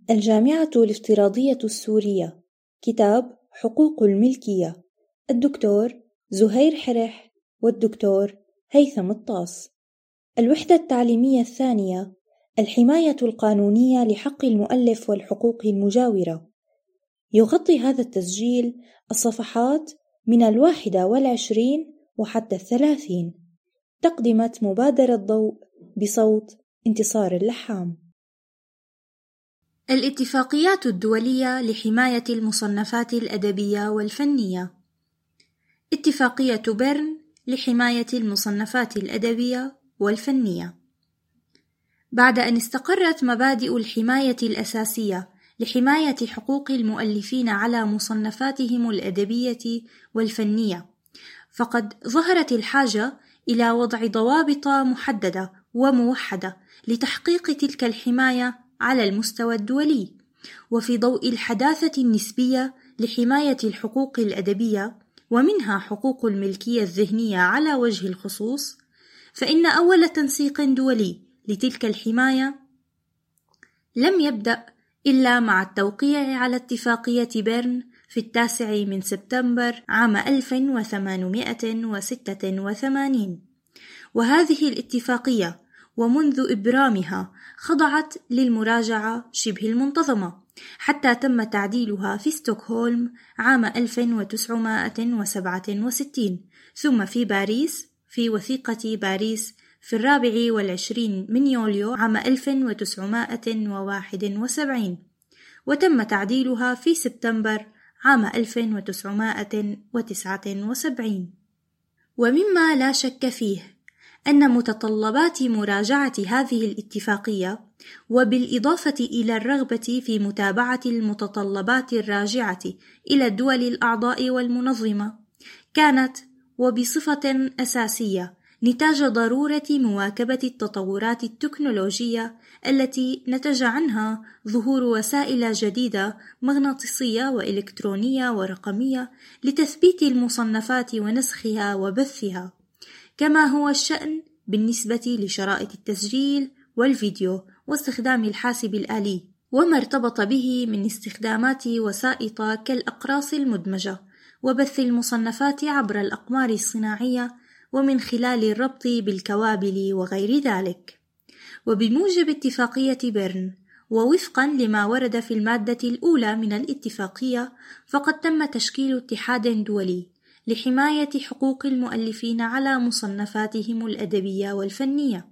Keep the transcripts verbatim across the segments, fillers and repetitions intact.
الجامعة الافتراضية السورية. كتاب حقوق الملكية، الدكتور زهير حرح والدكتور هيثم الطاس. الوحدة التعليمية الثانية: الحماية القانونية لحق المؤلف والحقوق المجاورة. يغطي هذا التسجيل الصفحات من الواحدة والعشرين وحتى الثلاثين. تقدمة مبادرة ضوء بصوت انتصار اللحام. الاتفاقيات الدولية لحماية المصنفات الأدبية والفنية. اتفاقية بيرن لحماية المصنفات الأدبية والفنية. بعد أن استقرت مبادئ الحماية الأساسية لحماية حقوق المؤلفين على مصنفاتهم الأدبية والفنية، فقد ظهرت الحاجة إلى وضع ضوابط محددة وموحدة لتحقيق تلك الحماية على المستوى الدولي. وفي ضوء الحداثة النسبية لحماية الحقوق الأدبية، ومنها حقوق الملكية الذهنية على وجه الخصوص، فإن أول تنسيق دولي لتلك الحماية لم يبدأ إلا مع التوقيع على اتفاقية بيرن في التاسع من سبتمبر عام ألف وثمانمائة وستة وثمانين. وهذه الاتفاقية ومنذ إبرامها خضعت للمراجعة شبه المنتظمة، حتى تم تعديلها في ستوكهولم عام ألف وتسعمائة وسبعة وستين، ثم في باريس في وثيقة باريس في الرابع والعشرين من يوليو عام ألف وتسعمائة وواحد وسبعين، وتم تعديلها في سبتمبر عام ألف وتسعمائة وتسعة وسبعين. ومما لا شك فيه أن متطلبات مراجعة هذه الاتفاقية، وبالإضافة إلى الرغبة في متابعة المتطلبات الراجعة إلى الدول الأعضاء والمنظمة، كانت وبصفة أساسية نتاج ضرورة مواكبة التطورات التكنولوجية التي نتج عنها ظهور وسائل جديدة مغناطيسية وإلكترونية ورقمية لتثبيت المصنفات ونسخها وبثها، كما هو الشأن بالنسبة لشرائط التسجيل والفيديو واستخدام الحاسب الآلي، وما ارتبط به من استخدامات وسائط كالأقراص المدمجة وبث المصنفات عبر الأقمار الصناعية ومن خلال الربط بالكوابل وغير ذلك. وبموجب اتفاقية بيرن، ووفقا لما ورد في المادة الأولى من الاتفاقية، فقد تم تشكيل اتحاد دولي لحماية حقوق المؤلفين على مصنفاتهم الأدبية والفنية.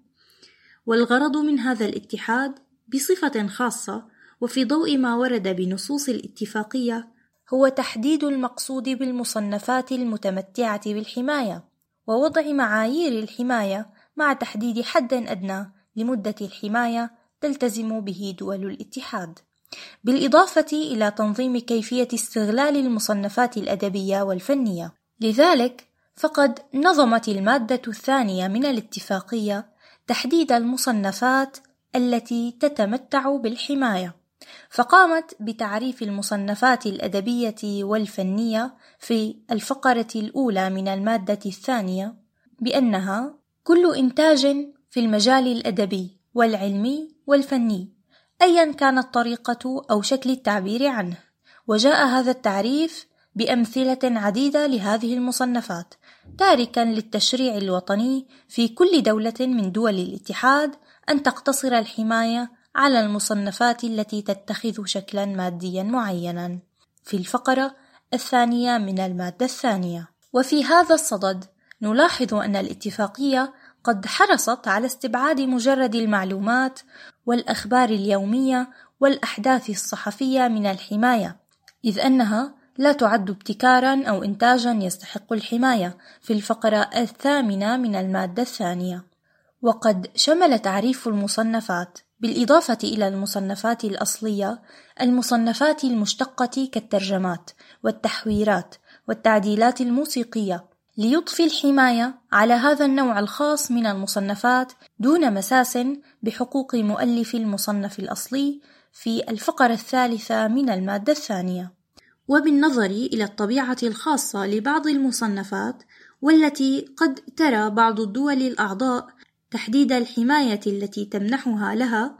والغرض من هذا الاتحاد بصفة خاصة وفي ضوء ما ورد بنصوص الاتفاقية هو تحديد المقصود بالمصنفات المتمتعة بالحماية، ووضع معايير الحماية مع تحديد حد أدنى لمدة الحماية تلتزم به دول الاتحاد، بالإضافة إلى تنظيم كيفية استغلال المصنفات الأدبية والفنية. لذلك فقد نظمت المادة الثانية من الاتفاقية تحديد المصنفات التي تتمتع بالحماية، فقامت بتعريف المصنفات الأدبية والفنية في الفقرة الأولى من المادة الثانية بأنها كل إنتاج في المجال الأدبي والعلمي والفني أيا كانت طريقة أو شكل التعبير عنه. وجاء هذا التعريف بأمثلة عديدة لهذه المصنفات، تاركا للتشريع الوطني في كل دولة من دول الاتحاد أن تقتصر الحماية على المصنفات التي تتخذ شكلا ماديا معينا في الفقرة الثانية من المادة الثانية. وفي هذا الصدد نلاحظ أن الاتفاقية قد حرصت على استبعاد مجرد المعلومات والأخبار اليومية والأحداث الصحفية من الحماية، إذ أنها لا تعد ابتكارا أو إنتاجا يستحق الحماية في الفقرة الثامنة من المادة الثانية. وقد شمل تعريف المصنفات بالإضافة إلى المصنفات الأصلية المصنفات المشتقة كالترجمات والتحويرات والتعديلات الموسيقية، ليضفي الحماية على هذا النوع الخاص من المصنفات دون مساس بحقوق مؤلف المصنف الأصلي في الفقرة الثالثة من المادة الثانية. وبالنظر إلى الطبيعة الخاصة لبعض المصنفات، والتي قد ترى بعض الدول الأعضاء تحديد الحماية التي تمنحها لها،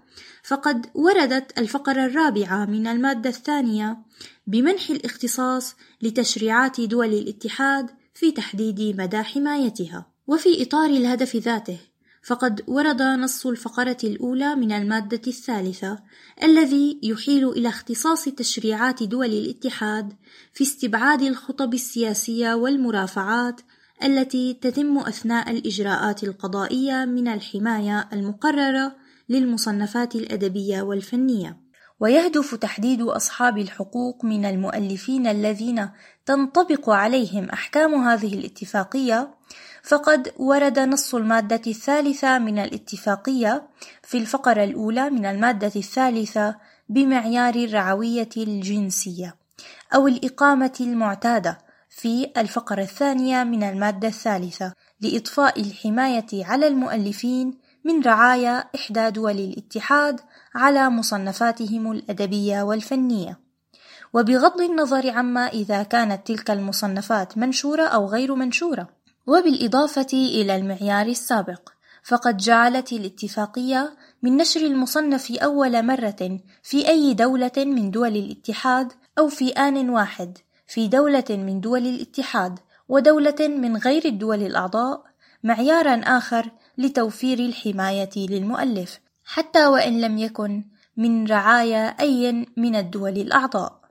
فقد وردت الفقرة الرابعة من المادة الثانية بمنح الاختصاص لتشريعات دول الاتحاد في تحديد مدى حمايتها. وفي إطار الهدف ذاته فقد ورد نص الفقرة الأولى من المادة الثالثة الذي يحيل إلى اختصاص تشريعات دول الاتحاد في استبعاد الخطب السياسية والمرافعات التي تتم أثناء الإجراءات القضائية من الحماية المقررة للمصنفات الأدبية والفنية. ويهدف تحديد أصحاب الحقوق من المؤلفين الذين تنطبق عليهم أحكام هذه الاتفاقية. فقد ورد نص المادة الثالثة من الاتفاقية في الفقرة الأولى من المادة الثالثة بمعيار الرعوية الجنسية أو الإقامة المعتادة في الفقرة الثانية من المادة الثالثة لإضفاء الحماية على المؤلفين من رعايا إحدى دول الاتحاد على مصنفاتهم الأدبية والفنية، وبغض النظر عما إذا كانت تلك المصنفات منشورة أو غير منشورة. وبالإضافة إلى المعيار السابق فقد جعلت الاتفاقية من نشر المصنف أول مرة في أي دولة من دول الاتحاد أو في آن واحد في دولة من دول الاتحاد ودولة من غير الدول الأعضاء معيارا آخر لتوفير الحماية للمؤلف حتى وإن لم يكن من رعايا أي من الدول الأعضاء.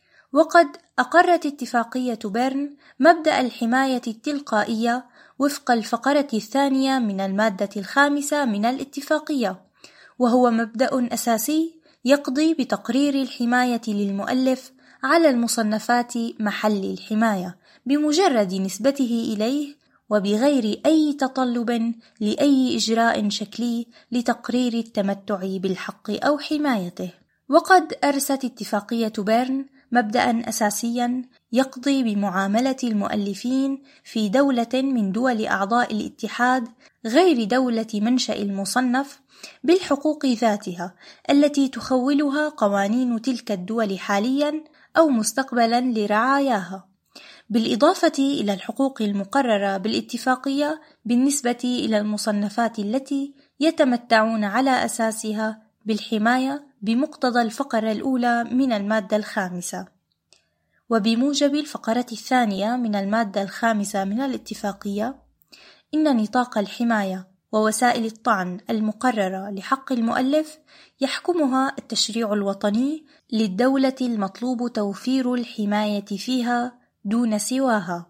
وقد أقرت اتفاقية بيرن مبدأ الحماية التلقائية وفق الفقرة الثانية من المادة الخامسة من الاتفاقية، وهو مبدأ أساسي يقضي بتقرير الحماية للمؤلف على المصنفات محل الحماية بمجرد نسبته إليه وبغير أي تطلب لأي إجراء شكلي لتقرير التمتع بالحق أو حمايته. وقد أرست اتفاقية بيرن مبدأ أساسيا يقضي بمعاملة المؤلفين في دولة من دول أعضاء الاتحاد غير دولة منشأ المصنف بالحقوق ذاتها التي تخولها قوانين تلك الدول حاليا أو مستقبلا لرعاياها، بالإضافة إلى الحقوق المقررة بالاتفاقية بالنسبة إلى المصنفات التي يتمتعون على أساسها بالحماية بمقتضى الفقرة الأولى من المادة الخامسة. وبموجب الفقرة الثانية من المادة الخامسة من الاتفاقية إن نطاق الحماية ووسائل الطعن المقررة لحق المؤلف يحكمها التشريع الوطني للدولة المطلوب توفير الحماية فيها دون سواها،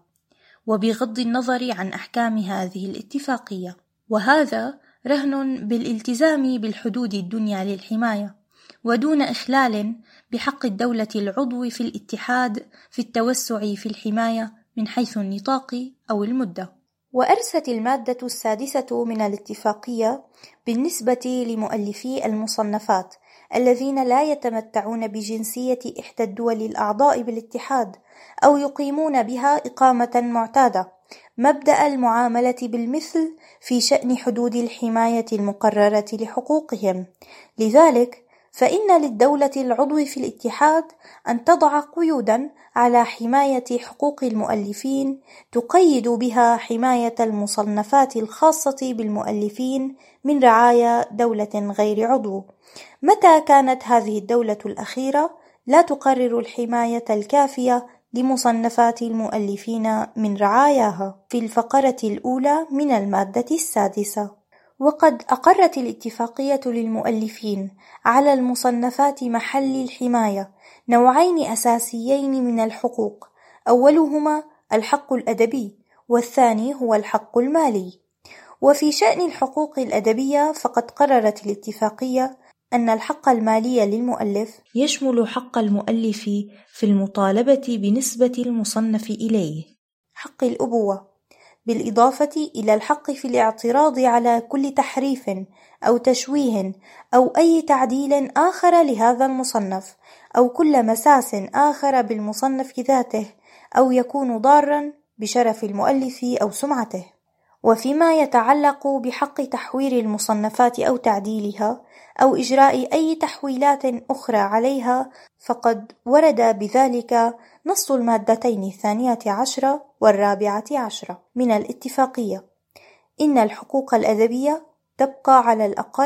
وبغض النظر عن أحكام هذه الاتفاقية، وهذا رهن بالالتزام بالحدود الدنيا للحماية ودون إخلال بحق الدولة العضو في الاتحاد في التوسع في الحماية من حيث النطاق أو المدة. وأرست المادة السادسة من الاتفاقية بالنسبة لمؤلفي المصنفات الذين لا يتمتعون بجنسية إحدى الدول الأعضاء بالاتحاد أو يقيمون بها إقامة معتادة مبدأ المعاملة بالمثل في شأن حدود الحماية المقررة لحقوقهم. لذلك فإن للدولة العضو في الاتحاد أن تضع قيودا على حماية حقوق المؤلفين تقيد بها حماية المصنفات الخاصة بالمؤلفين من رعايا دولة غير عضو، متى كانت هذه الدولة الأخيرة لا تقرر الحماية الكافية لمصنفات المؤلفين من رعاياها في الفقرة الأولى من المادة السادسة. وقد أقرت الاتفاقية للمؤلفين على المصنفات محل الحماية نوعين أساسيين من الحقوق، أولهما الحق الأدبي والثاني هو الحق المالي. وفي شأن الحقوق الأدبية فقد قررت الاتفاقية أن الحق المالي للمؤلف يشمل حق المؤلف في المطالبة بنسبة المصنف إليه، حق الأبوة، بالإضافة إلى الحق في الاعتراض على كل تحريف أو تشويه أو أي تعديل آخر لهذا المصنف أو كل مساس آخر بالمصنف ذاته أو يكون ضارا بشرف المؤلف أو سمعته. وفيما يتعلق بحق تحوير المصنفات أو تعديلها أو إجراء أي تحويلات أخرى عليها فقد ورد بذلك نص المادتين الثانية عشرة والرابعة عشرة من الاتفاقية. إن الحقوق الأدبية تبقى على الأقل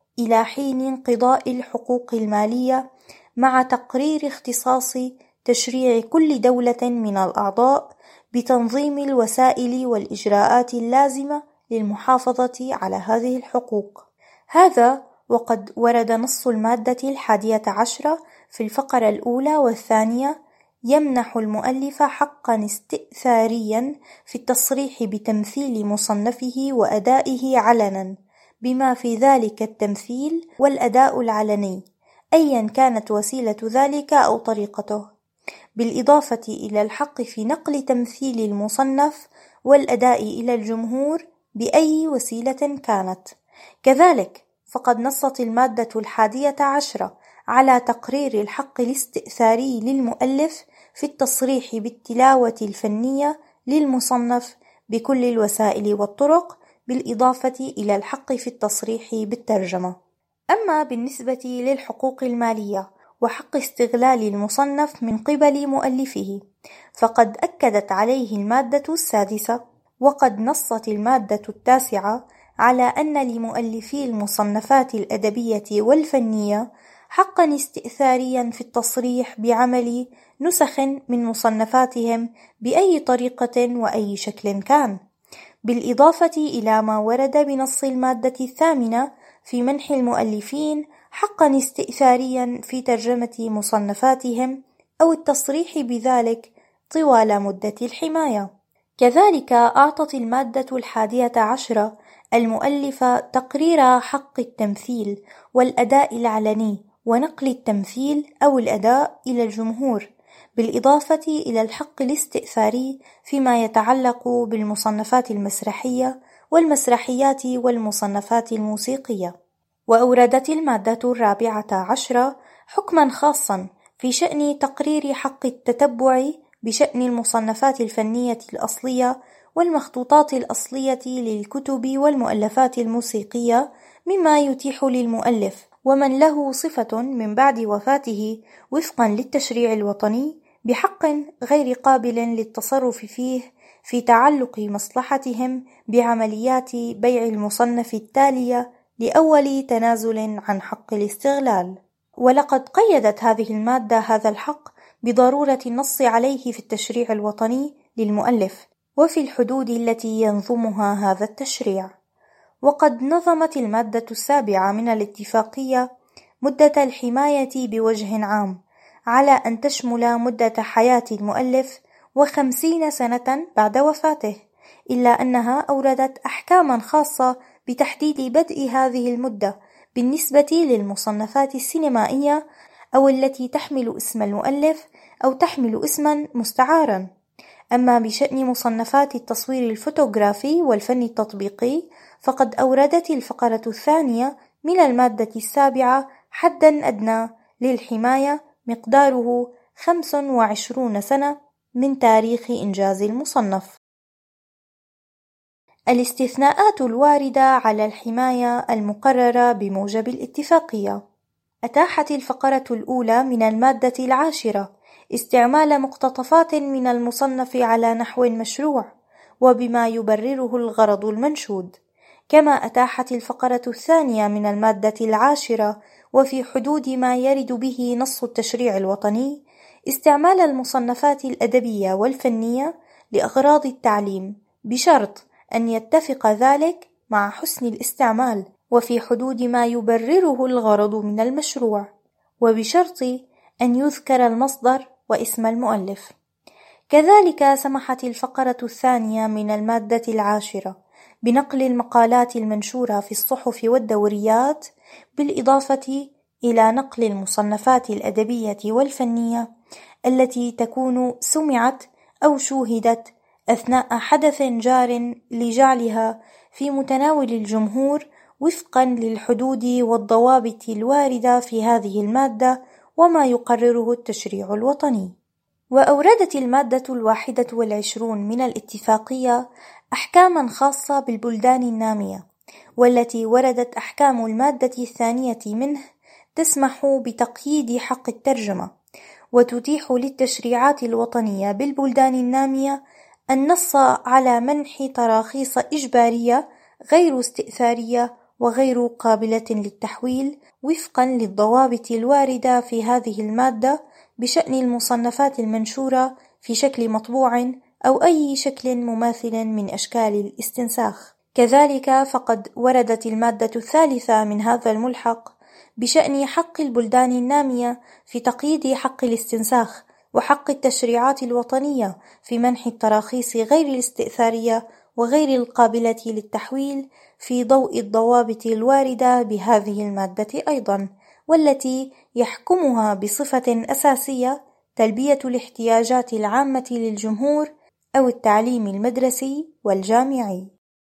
إلى حين انقضاء الحقوق المالية، مع تقرير اختصاص تشريع كل دولة من الأعضاء بتنظيم الوسائل والإجراءات اللازمة للمحافظة على هذه الحقوق. هذا وقد ورد نص المادة الحادية عشرة في الفقرة الأولى والثانية يمنح المؤلف حقا استئثاريا في التصريح بتمثيل مصنفه وأدائه علنا، بما في ذلك التمثيل والأداء العلني أيا كانت وسيلة ذلك أو طريقته، بالإضافة إلى الحق في نقل تمثيل المصنف والأداء إلى الجمهور بأي وسيلة كانت. كذلك فقد نصت المادة الحادية عشرة على تقرير الحق الاستئثاري للمؤلف في التصريح بالتلاوة الفنية للمصنف بكل الوسائل والطرق، بالإضافة إلى الحق في التصريح بالترجمة. أما بالنسبة للحقوق المالية وحق استغلال المصنف من قبل مؤلفه، فقد أكدت عليه المادة السادسة، وقد نصت المادة التاسعة على أن لمؤلفي المصنفات الأدبية والفنية حقا استئثاريا في التصريح بعمل نسخ من مصنفاتهم بأي طريقة وأي شكل كان، بالإضافة إلى ما ورد بنص المادة الثامنة في منح المؤلفين حقا استئثاريا في ترجمة مصنفاتهم أو التصريح بذلك طوال مدة الحماية. كذلك أعطت المادة الحادية عشرة المؤلف تقرير حق التمثيل والأداء العلني ونقل التمثيل أو الأداء إلى الجمهور، بالإضافة إلى الحق الاستئثاري فيما يتعلق بالمصنفات المسرحية والمسرحيات والمصنفات الموسيقية. وأوردت المادة الرابعة عشرة حكما خاصا في شأن تقرير حق التتبع بشأن المصنفات الفنية الأصلية والمخطوطات الأصلية للكتب والمؤلفات الموسيقية، مما يتيح للمؤلف ومن له صفة من بعد وفاته وفقا للتشريع الوطني بحق غير قابل للتصرف فيه في تعلق مصلحتهم بعمليات بيع المصنف التالية لأول تنازل عن حق الاستغلال. ولقد قيدت هذه المادة هذا الحق بضرورة النص عليه في التشريع الوطني للمؤلف وفي الحدود التي ينظمها هذا التشريع. وقد نظمت المادة السابعة من الاتفاقية مدة الحماية بوجه عام على أن تشمل مدة حياة المؤلف وخمسين سنة بعد وفاته، إلا أنها أوردت أحكاما خاصة بتحديد بدء هذه المدة بالنسبة للمصنفات السينمائية أو التي تحمل اسم المؤلف أو تحمل اسما مستعارا. أما بشأن مصنفات التصوير الفوتوغرافي والفن التطبيقي، فقد أوردت الفقرة الثانية من المادة السابعة حدا أدنى للحماية مقداره خمس وعشرون سنة من تاريخ إنجاز المصنف. الاستثناءات الواردة على الحماية المقررة بموجب الاتفاقية. أتاحت الفقرة الأولى من المادة العاشرة استعمال مقتطفات من المصنف على نحو مشروع وبما يبرره الغرض المنشود، كما أتاحت الفقرة الثانية من المادة العاشرة وفي حدود ما يرد به نص التشريع الوطني استعمال المصنفات الأدبية والفنية لأغراض التعليم، بشرط أن يتفق ذلك مع حسن الاستعمال وفي حدود ما يبرره الغرض من المشروع، وبشرط أن يذكر المصدر واسم المؤلف. كذلك سمحت الفقرة الثانية من المادة العاشرة بنقل المقالات المنشورة في الصحف والدوريات، بالإضافة إلى نقل المصنفات الأدبية والفنية التي تكون سمعت أو شوهدت أثناء حدث جار لجعلها في متناول الجمهور وفقا للحدود والضوابط الواردة في هذه المادة وما يقرره التشريع الوطني. وأوردت المادة الواحدة والعشرون من الاتفاقية أحكاما خاصة بالبلدان النامية، والتي وردت أحكام المادة الثانية منه تسمح بتقييد حق الترجمة، وتتيح للتشريعات الوطنية بالبلدان النامية النص على منح تراخيص إجبارية غير استئثارية وغير قابلة للتحويل وفقا للضوابط الواردة في هذه المادة بشأن المصنفات المنشورة في شكل مطبوع أو أي شكل مماثل من أشكال الاستنساخ. كذلك فقد وردت المادة الثالثة من هذا الملحق بشأن حق البلدان النامية في تقييد حق الاستنساخ وحق التشريعات الوطنية في منح التراخيص غير الاستئثارية وغير القابلة للتحويل في ضوء الضوابط الواردة بهذه المادة أيضا، والتي يحكمها بصفة أساسية تلبية الاحتياجات العامة للجمهور أو التعليم المدرسي والجامعي.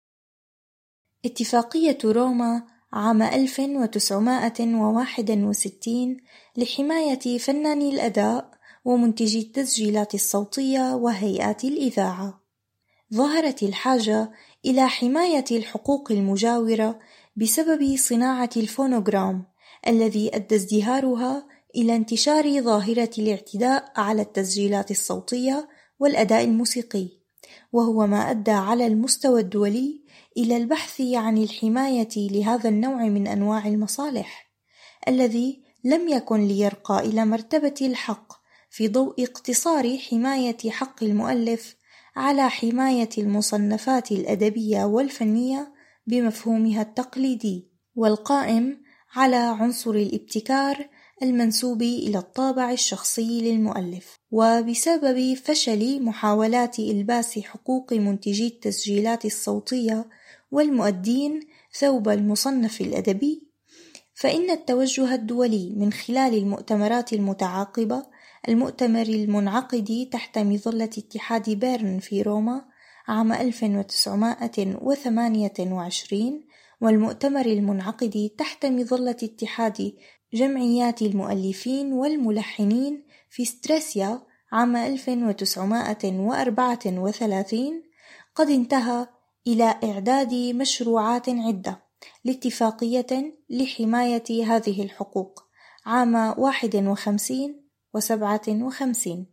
اتفاقية روما عام ألف وتسعمائة وواحد وستين لحماية فناني الأداء ومنتجي التسجيلات الصوتية وهيئات الإذاعة. ظهرت الحاجة إلى حماية الحقوق المجاورة بسبب صناعة الفونوغرام الذي أدى ازدهارها إلى انتشار ظاهرة الاعتداء على التسجيلات الصوتية والأداء الموسيقي، وهو ما أدى على المستوى الدولي إلى البحث عن الحماية لهذا النوع من أنواع المصالح الذي لم يكن ليرقى إلى مرتبة الحق في ضوء اقتصار حماية حق المؤلف على حماية المصنفات الأدبية والفنية بمفهومها التقليدي والقائم على عنصر الابتكار المنسوب إلى الطابع الشخصي للمؤلف. وبسبب فشل محاولات إلباس حقوق منتجي التسجيلات الصوتية والمؤدين ثوب المصنف الأدبي، فإن التوجه الدولي من خلال المؤتمرات المتعاقبة، المؤتمر المنعقد تحت مظلة اتحاد بيرن في روما عام ألف وتسعمائة وثمانية وعشرين، والمؤتمر المنعقد تحت مظلة اتحاد جمعيات المؤلفين والملحنين في ستريسيا عام ألف وتسعمائة وأربعة وثلاثين، قد انتهى إلى إعداد مشروعات عدة لاتفاقية لحماية هذه الحقوق عام واحد وخمسين وسبعة وخمسين.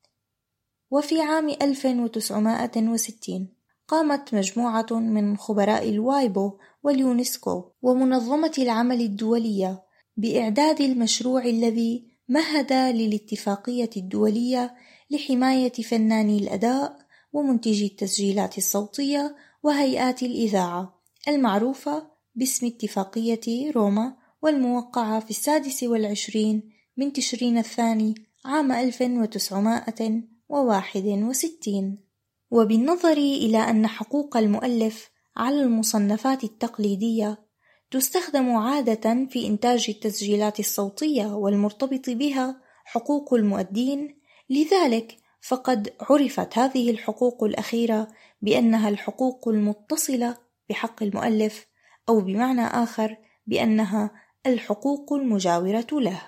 وفي عام ألف وتسعمائة وستين قامت مجموعة من خبراء الوايبو واليونسكو ومنظمة العمل الدولية بإعداد المشروع الذي مهد للاتفاقية الدولية لحماية فناني الأداء ومنتجي التسجيلات الصوتية وهيئات الإذاعة، المعروفة باسم اتفاقية روما، والموقعة في السادس والعشرين من تشرين الثاني عام ألف وتسعمائة وواحد وستين. وبالنظر إلى أن حقوق المؤلف على المصنفات التقليدية تستخدم عادة في إنتاج التسجيلات الصوتية والمرتبط بها حقوق المؤدين، لذلك فقد عرفت هذه الحقوق الأخيرة بأنها الحقوق المتصلة بحق المؤلف، أو بمعنى آخر بأنها الحقوق المجاورة له.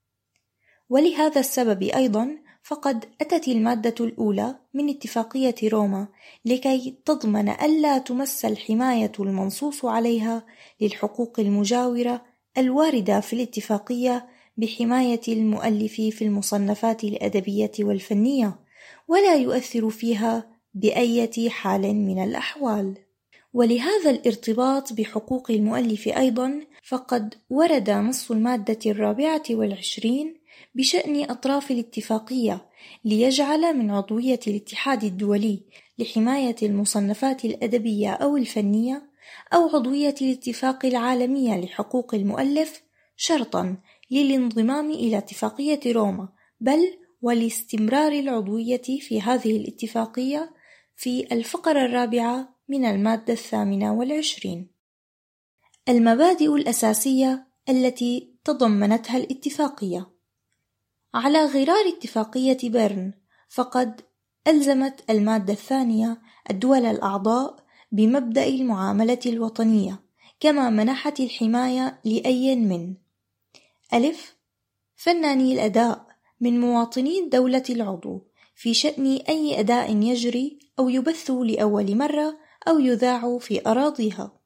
ولهذا السبب أيضا فقد أتت المادة الأولى من اتفاقية روما لكي تضمن ألا تمس الحماية المنصوص عليها للحقوق المجاورة الواردة في الاتفاقية بحماية المؤلف في المصنفات الأدبية والفنية، ولا يؤثر فيها بأية حال من الأحوال. ولهذا الارتباط بحقوق المؤلف أيضا فقد ورد نص المادة الرابعة والعشرين بشأن أطراف الاتفاقية ليجعل من عضوية الاتحاد الدولي لحماية المصنفات الأدبية أو الفنية أو عضوية الاتفاق العالمي لحقوق المؤلف شرطا للانضمام إلى اتفاقية روما، بل ولاستمرار العضوية في هذه الاتفاقية في الفقرة الرابعة من المادة الثامنة والعشرين. المبادئ الأساسية التي تضمنتها الاتفاقية. على غرار اتفاقية بيرن فقد ألزمت المادة الثانية الدول الأعضاء بمبدأ المعاملة الوطنية، كما منحت الحماية لأي من ألف فناني الأداء من مواطني الدولة العضو في شأن أي أداء يجري أو يبث لأول مرة أو يذاع في أراضيها.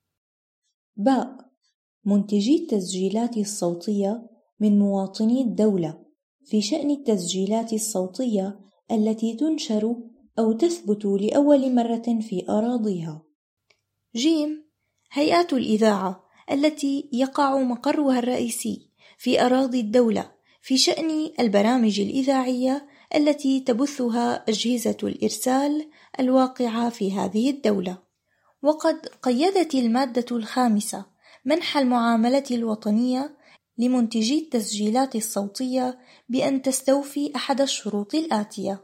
باء منتجي التسجيلات الصوتية من مواطني الدولة في شأن التسجيلات الصوتية التي تنشر أو تثبت لأول مرة في أراضيها. جيم هيئات الإذاعة التي يقع مقرها الرئيسي في أراضي الدولة في شأن البرامج الإذاعية التي تبثها أجهزة الإرسال الواقعة في هذه الدولة. وقد قيدت المادة الخامسة منح المعاملة الوطنية لمنتجي التسجيلات الصوتية بأن تستوفي أحد الشروط الآتية: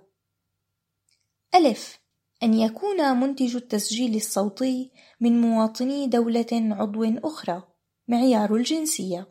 ألف، أن يكون منتج التسجيل الصوتي من مواطني دولة عضو أخرى، معيار الجنسية.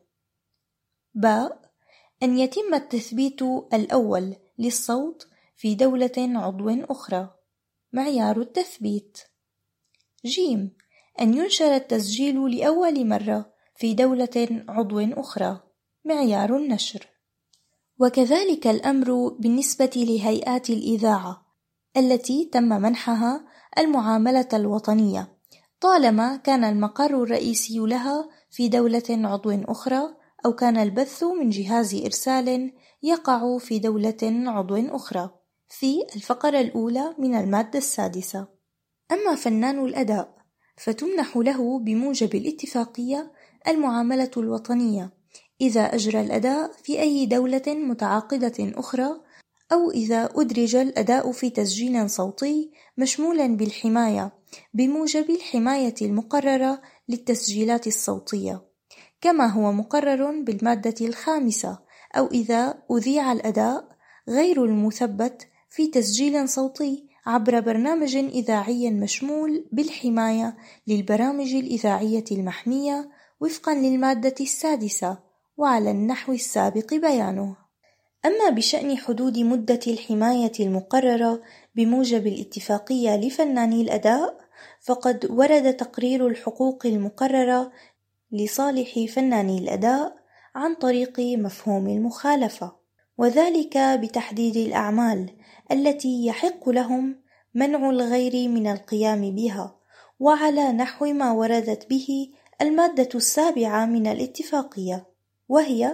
باء، أن يتم التثبيت الأول للصوت في دولة عضو أخرى، معيار التثبيت. جيم، أن ينشر التسجيل لأول مرة في دولة عضو أخرى، معيار النشر. وكذلك الأمر بالنسبة لهيئات الإذاعة التي تم منحها المعاملة الوطنية طالما كان المقر الرئيسي لها في دولة عضو أخرى أو كان البث من جهاز إرسال يقع في دولة عضو أخرى، في الفقرة الأولى من المادة السادسة. أما فنان الأداء فتمنح له بموجب الاتفاقية المعاملة الوطنية إذا أجرى الأداء في أي دولة متعاقدة أخرى، أو إذا أدرج الأداء في تسجيل صوتي مشمولا بالحماية بموجب الحماية المقررة للتسجيلات الصوتية، كما هو مقرر بالمادة الخامسة، أو إذا أذيع الأداء غير المثبت في تسجيل صوتي عبر برنامج إذاعي مشمول بالحماية للبرامج الإذاعية المحمية وفقا للمادة السادسة وعلى النحو السابق بيانه. أما بشأن حدود مدة الحماية المقررة بموجب الاتفاقية لفناني الأداء، فقد ورد تقرير الحقوق المقررة لصالح فناني الأداء عن طريق مفهوم المخالفة، وذلك بتحديد الأعمال التي يحق لهم منع الغير من القيام بها، وعلى نحو ما وردت به المادة السابعة من الاتفاقية، وهي: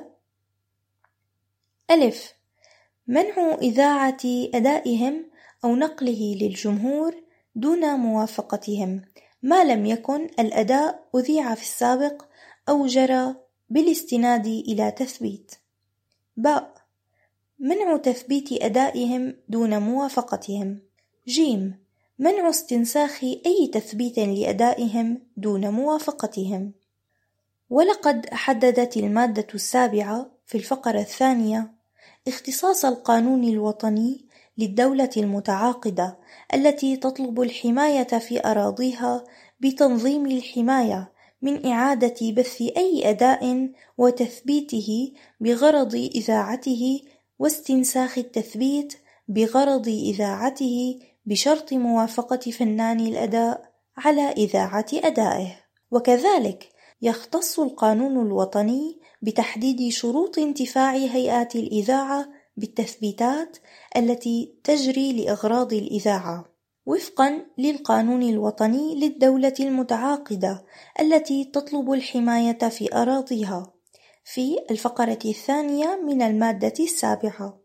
ألف، منع إذاعة أدائهم أو نقله للجمهور دون موافقتهم ما لم يكن الأداء أذيع في السابق أو جرى بالاستناد إلى تثبيت. باء، منع تثبيت أدائهم دون موافقتهم. جيم، منع استنساخ أي تثبيت لأدائهم دون موافقتهم. ولقد حددت المادة السابعة في الفقرة الثانية اختصاص القانون الوطني للدولة المتعاقدة التي تطلب الحماية في أراضيها بتنظيم الحماية من إعادة بث أي أداء وتثبيته بغرض إذاعته واستنساخ التثبيت بغرض إذاعته بشرط موافقة فنان الأداء على إذاعة أدائه. وكذلك يختص القانون الوطني بتحديد شروط انتفاع هيئات الإذاعة بالتثبيتات التي تجري لأغراض الإذاعة وفقا للقانون الوطني للدولة المتعاقدة التي تطلب الحماية في أراضيها في الفقرة الثانية من المادة السابعة.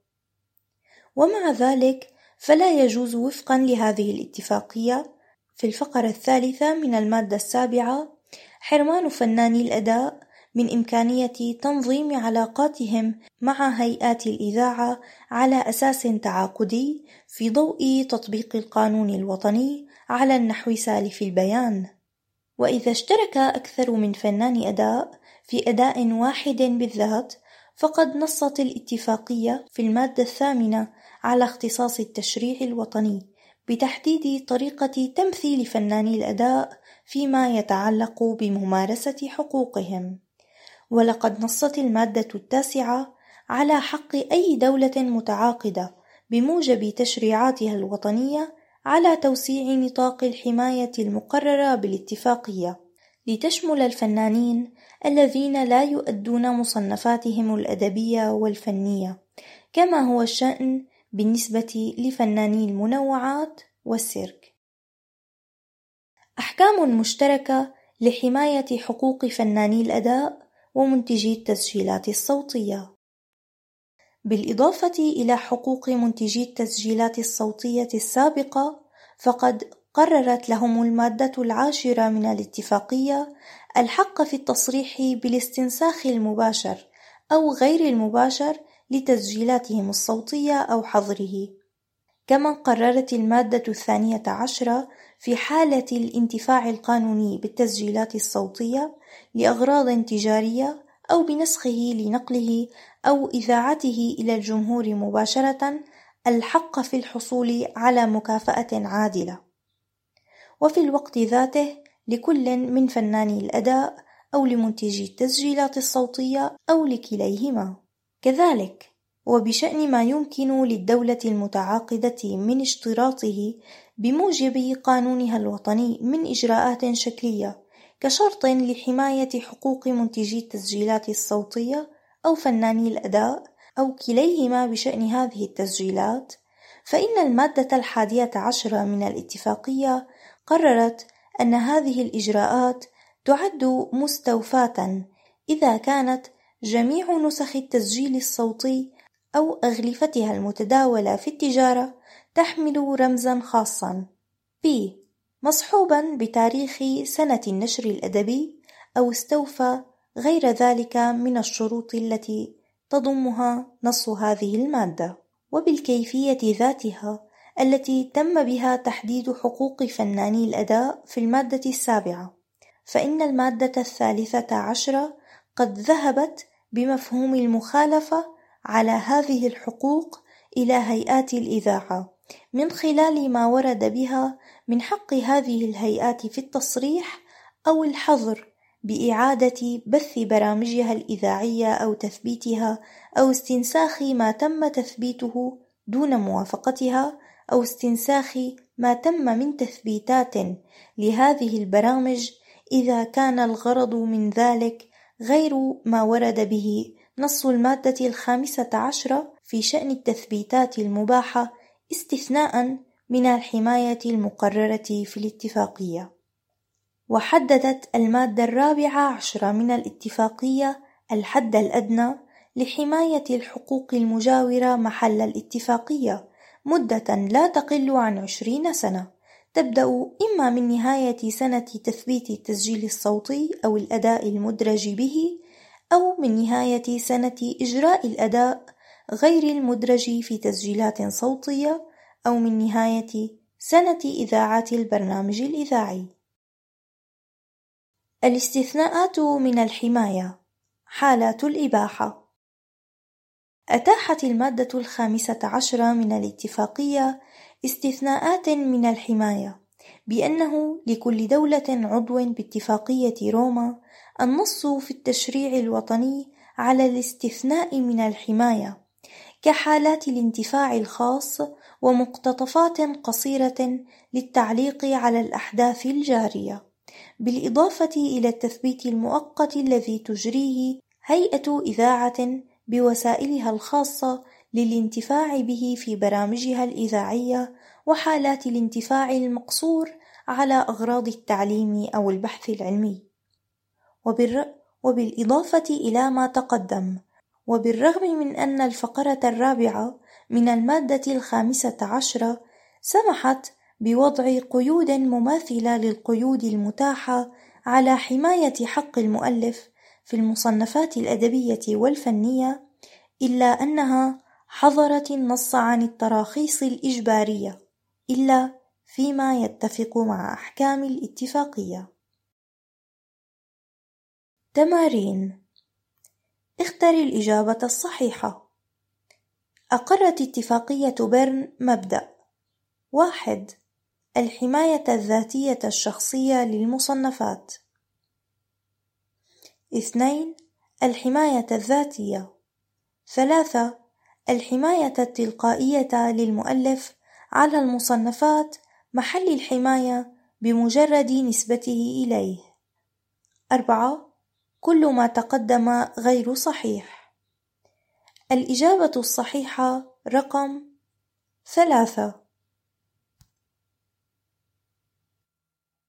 ومع ذلك فلا يجوز وفقا لهذه الاتفاقية في الفقرة الثالثة من المادة السابعة حرمان فناني الأداء من إمكانية تنظيم علاقاتهم مع هيئات الإذاعة على أساس تعاقدي في ضوء تطبيق القانون الوطني على النحو سالف البيان. وإذا اشترك أكثر من فنان أداء في أداء واحد بالذات، فقد نصت الاتفاقية في المادة الثامنة على اختصاص التشريع الوطني بتحديد طريقة تمثيل فناني الأداء فيما يتعلق بممارسة حقوقهم. ولقد نصت المادة التاسعة على حق أي دولة متعاقدة بموجب تشريعاتها الوطنية على توسيع نطاق الحماية المقررة بالاتفاقية لتشمل الفنانين الذين لا يؤدون مصنفاتهم الأدبية والفنية، كما هو الشأن بالنسبة لفناني المنوعات والسيرك. أحكام مشتركة لحماية حقوق فناني الأداء ومنتجي التسجيلات الصوتية. بالإضافة إلى حقوق منتجي التسجيلات الصوتية السابقة، فقد قررت لهم المادة العاشرة من الاتفاقية الحق في التصريح بالاستنساخ المباشر أو غير المباشر لتسجيلاتهم الصوتية أو حظره. كما قررت المادة الثانية عشرة في حالة الانتفاع القانوني بالتسجيلات الصوتية لأغراض تجارية أو بنسخه لنقله أو إذاعته إلى الجمهور مباشرة الحق في الحصول على مكافأة عادلة، وفي الوقت ذاته لكل من فناني الأداء أو لمنتجي التسجيلات الصوتية أو لكليهما. كذلك وبشأن ما يمكن للدولة المتعاقدة من اشتراطه بموجب قانونها الوطني من إجراءات شكلية كشرط لحماية حقوق منتجي التسجيلات الصوتية أو فناني الأداء أو كليهما بشأن هذه التسجيلات، فإن المادة الحادية عشرة من الاتفاقية قررت أن هذه الإجراءات تعد مستوفاة إذا كانت جميع نسخ التسجيل الصوتي أو أغلفتها المتداولة في التجارة تحمل رمزا خاصا ب مصحوبا بتاريخ سنة النشر الأدبي أو استوفى غير ذلك من الشروط التي تضمها نص هذه المادة، وبالكيفية ذاتها التي تم بها تحديد حقوق فناني الأداء في المادة السابعة. فإن المادة الثالثة عشرة قد ذهبت بمفهوم المخالفة على هذه الحقوق إلى هيئات الإذاعة من خلال ما ورد بها من حق هذه الهيئات في التصريح أو الحظر بإعادة بث برامجها الإذاعية أو تثبيتها أو استنساخ ما تم تثبيته دون موافقتها أو استنساخ ما تم من تثبيتات لهذه البرامج إذا كان الغرض من ذلك غير ما ورد به نص المادة الخامسة عشرة في شأن التثبيتات المباحة استثناء من الحماية المقررة في الاتفاقية. وحددت المادة الرابعة عشرة من الاتفاقية الحد الأدنى لحماية الحقوق المجاورة محل الاتفاقية مدة لا تقل عن عشرين سنة، تبدأ إما من نهاية سنة تثبيت التسجيل الصوتي أو الأداء المدرج به، أو من نهاية سنة إجراء الأداء غير المدرج في تسجيلات صوتية، أو من نهاية سنة إذاعة البرنامج الإذاعي. الاستثناءات من الحماية. حالات الإباحة. أتاحت المادة الخامسة عشرة من الاتفاقية استثناءات من الحماية بأنه لكل دولة عضو باتفاقية روما النص في التشريع الوطني على الاستثناء من الحماية كحالات الانتفاع الخاص ومقتطفات قصيرة للتعليق على الأحداث الجارية، بالإضافة إلى التثبيت المؤقت الذي تجريه هيئة إذاعة بوسائلها الخاصة للانتفاع به في برامجها الإذاعية، وحالات الانتفاع المقصور على أغراض التعليم أو البحث العلمي. وبالإضافة إلى ما تقدم، وبالرغم من أن الفقرة الرابعة من المادة الخامسة عشرة سمحت بوضع قيود مماثلة للقيود المتاحة على حماية حق المؤلف في المصنفات الأدبية والفنية، إلا أنها حظرت النص عن التراخيص الإجبارية إلا فيما يتفق مع أحكام الاتفاقية. تمارين. اختر الإجابة الصحيحة. أقرت اتفاقية بيرن مبدأ: واحد. الحماية الذاتية الشخصية للمصنفات. اثنين. الحماية الذاتية. ثلاثة. الحماية التلقائية للمؤلف على المصنفات محل الحماية بمجرد نسبته إليه. أربعة. كل ما تقدم غير صحيح. الإجابة الصحيحة رقم ثلاثة.